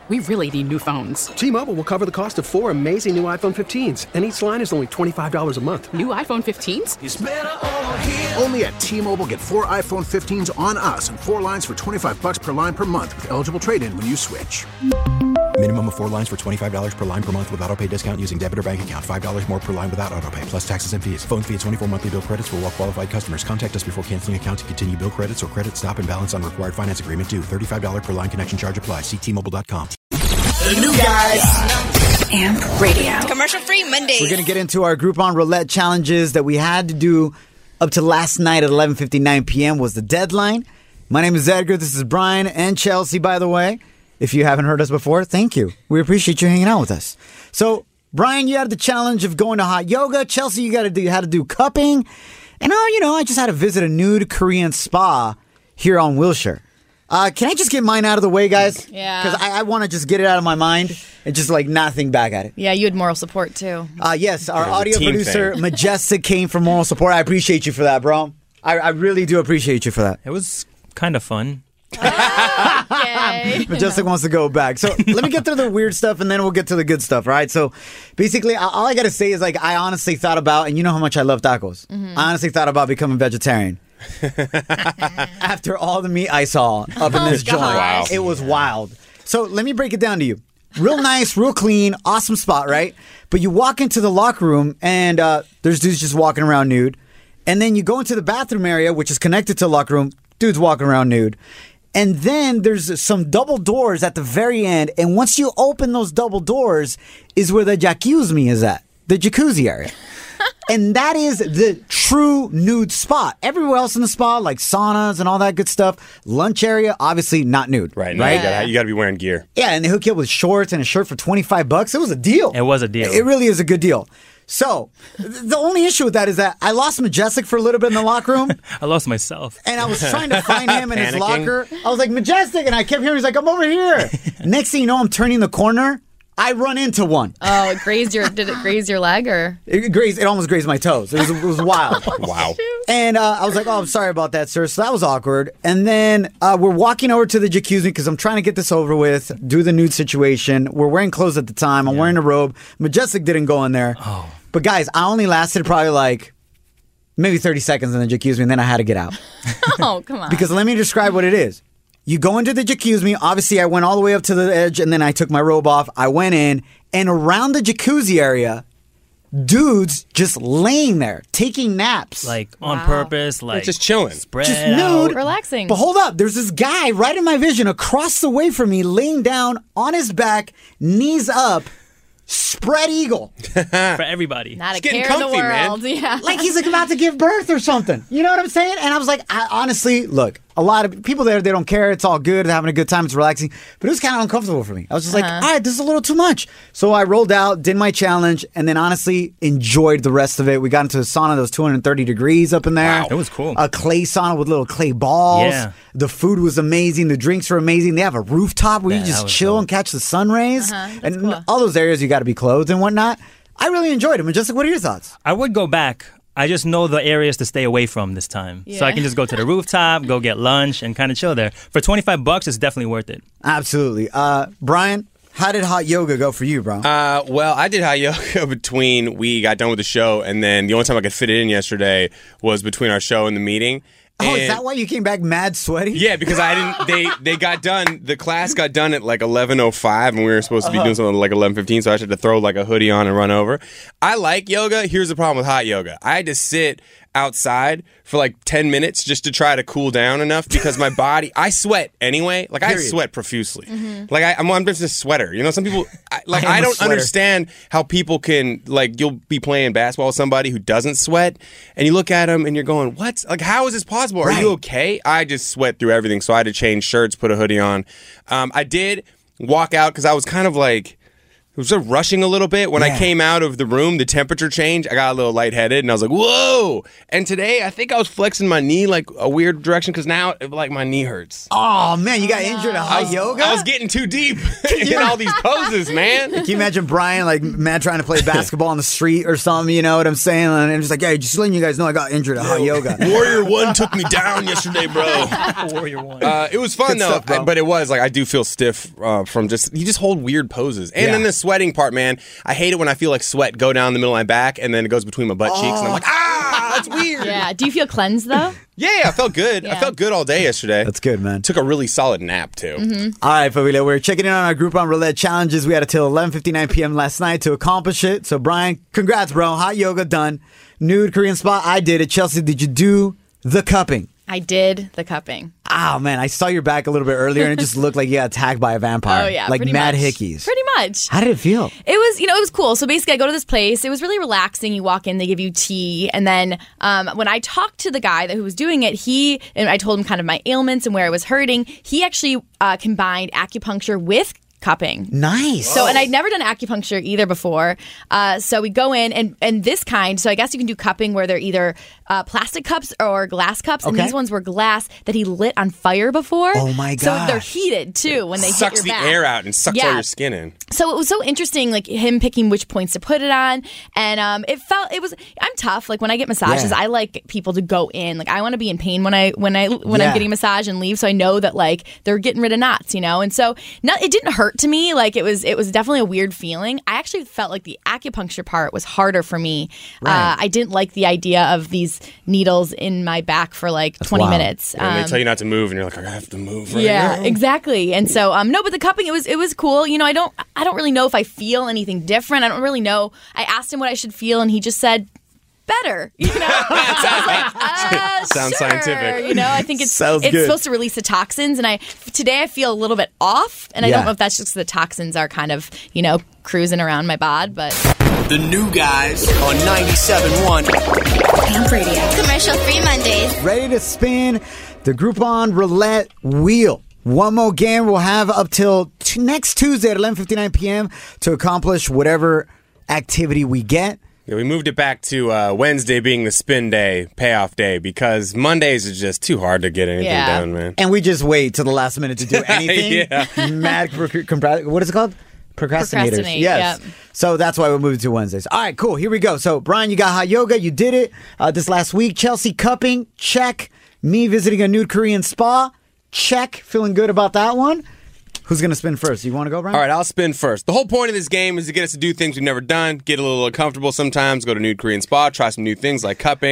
we really need new phones. T-Mobile will cover the cost of 4 amazing new iPhone 15s, and each line is only $25 a month. New iPhone 15s? It's better over here. Only at T-Mobile, get 4 iPhone 15s on us and 4 lines for $25 per line per month with eligible trade-in when you switch. Minimum of 4 lines for $25 per line per month with autopay discount using debit or bank account. $5 more per line without autopay, plus taxes and fees. Phone fee at 24 monthly bill credits for well-qualified customers. Contact us before canceling account to continue bill credits or credit stop and balance on required finance agreement due. $35 per line connection charge applies. See T-Mobile.com. The new guys. Amp Radio. Commercial-free Mondays. We're going to get into our Groupon Roulette challenges that we had to do up to last night at 11:59 p.m. was the deadline. My name is Edgar. This is Brian and Chelsea, by the way. If you haven't heard us before, thank you. We appreciate you hanging out with us. So, Brian, you had the challenge of going to hot yoga. Chelsea, you had to do cupping. And, I just had to visit a nude Korean spa here on Wilshire. Can I just get mine out of the way, guys? Yeah. Because I want to just get it out of my mind and just, not think back at it. Yeah, you had moral support, too. Yes, our audio producer, Majestic, came for moral support. I appreciate you for that, bro. I really do appreciate you for that. It was kind of fun. Okay. Majestic wants to go back. So let me get through the weird stuff and then we'll get to the good stuff, right? So basically, all I got to say is I honestly thought about, and you know how much I love tacos. Mm-hmm. I honestly thought about becoming vegetarian. After all the meat I saw up in this joint. Wow. It was wild. So let me break it down to you. Real nice, real clean, awesome spot, right? But you walk into the locker room and there's dudes just walking around nude. And then you go into the bathroom area, which is connected to the locker room, dudes walking around nude. And then there's some double doors at the very end. And once you open those double doors is where the jacuzzi is at, the jacuzzi area. And that is the true nude spot. Everywhere else in the spa, like saunas and all that good stuff, lunch area, obviously not nude. Right. Yeah. You got to be wearing gear. Yeah, and they hook you up with shorts and a shirt for $25. It was a deal. It was a deal. It really is a good deal. So, the only issue with that is that I lost Majestic for a little bit in the locker room. I lost myself. And I was trying to find him in his Panicking. locker. I was like, Majestic, and I kept hearing, he's like, I'm over here. Next thing you know, I'm turning the corner. I run into one. Oh, did it graze your leg or? It almost grazed my toes. It was wild. Wow. And I was like, I'm sorry about that, sir. So that was awkward. And then we're walking over to the jacuzzi because I'm trying to get this over with, do the nude situation. We're wearing clothes at the time. I'm wearing a robe. Majestic didn't go in there. Oh. But guys, I only lasted probably maybe 30 seconds in the jacuzzi, and then I had to get out. Oh, come on. Because let me describe what it is. You go into the jacuzzi. Obviously, I went all the way up to the edge, and then I took my robe off. I went in, and around the jacuzzi area, dudes just laying there, taking naps. On purpose, Just chilling. spread Just out. nude. Relaxing. But hold up, there's this guy right in my vision across the way from me, laying down on his back, knees up, spread eagle. For everybody. Not a getting care in the comfy, man. world. Yeah. Like he's about to give birth or something. You know what I'm saying? And I was like, honestly, look, a lot of people there, they don't care. It's all good. They're having a good time. It's relaxing. But it was kind of uncomfortable for me. I was just like, all right, this is a little too much. So I rolled out, did my challenge, and then honestly enjoyed the rest of it. We got into a sauna that was 230 degrees up in there. Wow. It was cool. A clay sauna with little clay balls. Yeah. The food was amazing. The drinks were amazing. They have a rooftop where Yeah, you that just was chill cool. and catch the sun rays. That's And cool. all those areas you got to be clothed and whatnot. I really enjoyed it. Majestic, what are your thoughts? I would go back. I just know the areas to stay away from this time. So I Yeah. can just go to the rooftop, go get lunch, and kind of chill there. For $25, it's definitely worth it. Absolutely. Brian, how did hot yoga go for you, bro? Well, I did hot yoga between we got done with the show, and then the only time I could fit it in yesterday was between our show and the meeting. Oh, is And- that why you came back mad sweaty? Yeah, because I didn't. They got done. The class got done at 11:05, and we were supposed to be doing something at 11:15. So I had to throw a hoodie on and run over. I like yoga. Here's the problem with hot yoga. I had to sit outside for 10 minutes just to try to cool down enough because my body. I sweat anyway. I sweat profusely. I'm just a sweater. You know, some people. I don't understand how people can You'll be playing basketball with somebody who doesn't sweat, and you look at them and you're going, "What? How is this possible? Are you okay?" I just sweat through everything, so I had to change shirts, put a hoodie on. I did walk out because I was kind of was rushing a little bit. When I came out of the room, the temperature changed. I got a little lightheaded, and I was like, whoa. And today, I think I was flexing my knee like a weird direction because now, like, my knee hurts. Oh, man, you got injured at hot yoga? I was getting too deep in all these poses, man. Can you imagine Brian, like, mad trying to play basketball on the street or something, you know what I'm saying? And I'm just like, hey, just letting you guys know I got injured at hot yoga. Warrior 1 took me down yesterday, bro. Warrior 1. It was fun, Good though, stuff, bro. but it was, like, I do feel stiff from you just hold weird poses. And then the sweating part, man, I hate it when I feel like sweat go down the middle of my back and then it goes between my butt cheeks and I'm like, that's weird. Yeah. Do you feel cleansed though? Yeah, I felt good. I felt good all day yesterday. That's good, man. Took a really solid nap, too. All right, Familia, we're checking in on our Groupon Roulette challenges. We had it till 11:59 p.m. last night to accomplish it. So, Brian, congrats, bro. Hot yoga done. Nude Korean spa, I did it. Chelsea, did you do the cupping? I did the cupping. Oh, man, I saw your back a little bit earlier, and it just looked like you got attacked by a vampire. Oh, yeah. Like pretty mad much. hickeys. Pretty much. How did it feel? It was, it was cool. So basically, I go to this place. It was really relaxing. You walk in, they give you tea, and then when I talked to the guy who was doing it, and I told him kind of my ailments and where I was hurting. He actually combined acupuncture with cupping. Nice. So, and I'd never done acupuncture either before. So we go in and this kind, so I guess you can do cupping where they're either plastic cups or glass cups. And these ones were glass that he lit on fire before. Oh my God. So they're gosh. heated too when they Sucks hit your the back. air out and sucks all your skin in. So it was so interesting, like him picking which points to put it on. And I'm tough. Like when I get massages, I like people to go in. Like I want to be in pain when I'm getting a massage and leave. So I know that like they're getting rid of knots, And so it didn't hurt to me. Like it was definitely a weird feeling. I actually felt like the acupuncture part was harder for me. Right. I didn't like the idea of these needles in my back for like 20 wild. minutes. And they tell you not to move, and you're like, I have to move right Yeah, now. exactly. And so, no, but the cupping, it was cool. I don't really know if I feel anything different. I don't really know. I asked him what I should feel, and he just said, better. So I was like, Sounds sure. scientific. I think it's Sounds good. supposed to release the toxins, and today I feel a little bit off, and I don't know if that's just the toxins are kind of, cruising around my bod, but The new guys on 97.1 Camp Radio. Commercial-free Mondays. Ready to spin the Groupon Roulette wheel. One more game we'll have up till next Tuesday at 11:59 p.m. to accomplish whatever activity we get. Yeah, we moved it back to Wednesday being the spin day, payoff day, because Mondays is just too hard to get anything done, man. And we just wait till the last minute to do anything. Mad, what is it called? Procrastinators. Procrastinate, Yes. yep. So that's why we're moving to Wednesdays. All right, cool. Here we go. So, Brian, you got hot yoga. You did it this last week. Chelsea cupping. Check. Me visiting a nude Korean spa. Check. Feeling good about that one. Who's going to spin first? You want to go, Brian? All right, I'll spin first. The whole point of this game is to get us to do things we've never done, get a little uncomfortable sometimes, go to Nude Korean Spa, try some new things like cupping.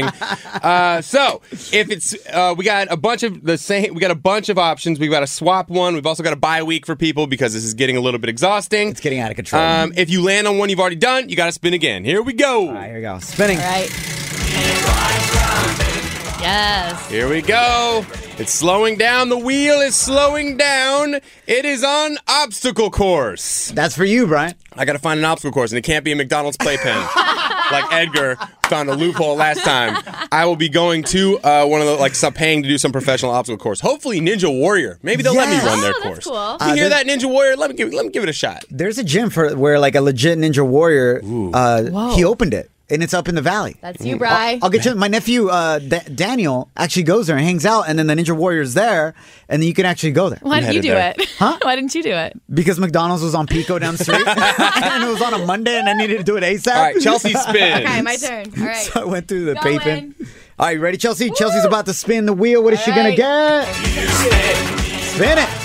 So, if it's we got a bunch of options. We've got a swap one. We've also got a bye week for people because this is getting a little bit exhausting. It's getting out of control. If you land on one you've already done, you got to spin again. Here we go. All right, here we go. Spinning. all right. Yes. Here we go. It's slowing down. The wheel is slowing down. It is on obstacle course. That's for you, Brian. I got to find an obstacle course, and it can't be a McDonald's playpen like Edgar found a loophole last time. I will be going to one of the paying to do some professional obstacle course. Hopefully, Ninja Warrior. Maybe they'll let me run their course. That's cool. You hear that, Ninja Warrior? Let me give it a shot. There's a gym where like a legit Ninja Warrior, he opened it. And it's up in the valley. That's you, Bri. I'll get you. My nephew, Daniel, actually goes there and hangs out, and then the Ninja Warrior's there, and then you can actually go there. Why didn't you do it? Huh? Why didn't you do it? Because McDonald's was on Pico down the street, and it was on a Monday, and I needed to do it ASAP. All right, Chelsea spins. Okay, my turn. All right. So I went through the Going. pavement. All right, you ready, Chelsea? Chelsea's about to spin the wheel. What is she going to get? Spin it.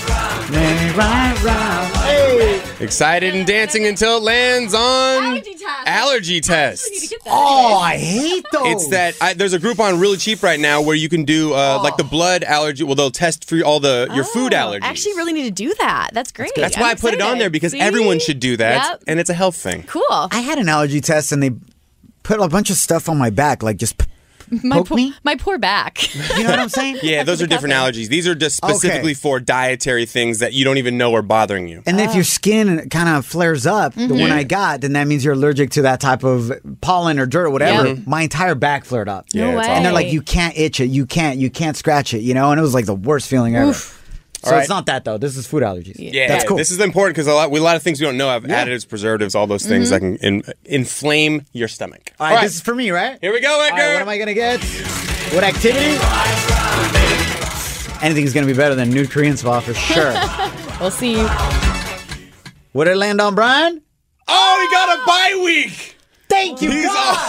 Hey. Excited and dancing until it lands on allergy test. Oh, I hate those. It's that there's a Groupon really cheap right now where you can do like the blood allergy. Well, they'll test for all your food allergies. I actually really need to do that. That's great. That's why I put it on there because everyone should do that, Yep. and it's a health thing. Cool. I had an allergy test, and they put a bunch of stuff on my back, like just poke me. My poor back. You know what I'm saying? Yeah, those are different allergies. These are just specifically for dietary things that you don't even know are bothering you. And if your skin kind of flares up, the one I got, then that means you're allergic to that type of pollen or dirt or whatever. Yep. My entire back flared up. No way. And they're like, you can't itch it, you can't scratch it, And it was like the worst feeling ever. Oof. So All right. it's not that, though. This is food allergies. Yeah, That's cool. this is important because a lot of things we don't know have additives, preservatives, all those things that can inflame your stomach. All right, this is for me, right? Here we go, Edgar. All right, what am I going to get? What activity? Anything's going to be better than nude Korean spa for sure. We'll see. What did it land on, Brian? Oh, he got a bye week. Thank you, He's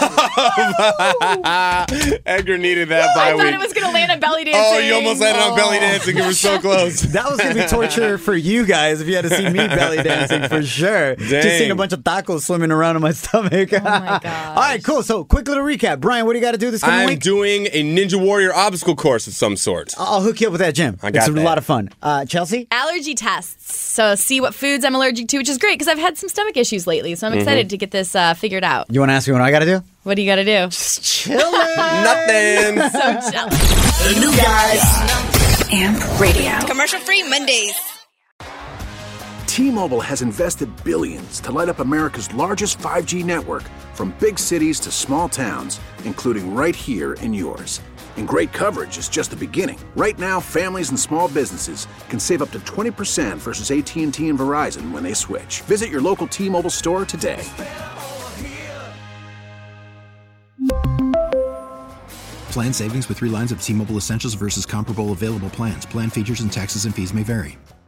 God. Edgar needed that I bye thought week. it was going to land on belly dancing. Oh, you almost landed on belly dancing. You were so close. That was going to be torture for you guys if you had to see me belly dancing for sure. Dang. Just seeing a bunch of tacos swimming around in my stomach. Oh my god! All right, cool. So, quick little recap. Brian, what do you got to do this coming I'm week? doing a Ninja Warrior obstacle course of some sort. I'll hook you up with that, Jim. I got It's a that. lot of fun. Chelsea? Allergy tests. So see what foods I'm allergic to, which is great because I've had some stomach issues lately. So I'm excited to get this figured out. You want to ask me what I got to do? What do you got to do? Just chillin'. Nothing. So jealous. The new guys. Amp Radio. Commercial-free Mondays. T-Mobile has invested billions to light up America's largest 5G network, from big cities to small towns, including right here in yours. And great coverage is just the beginning. Right now, families and small businesses can save up to 20% versus AT&T and Verizon when they switch. Visit your local T-Mobile store today. Plan savings with 3 lines of T-Mobile Essentials versus comparable available plans. Plan features and taxes and fees may vary.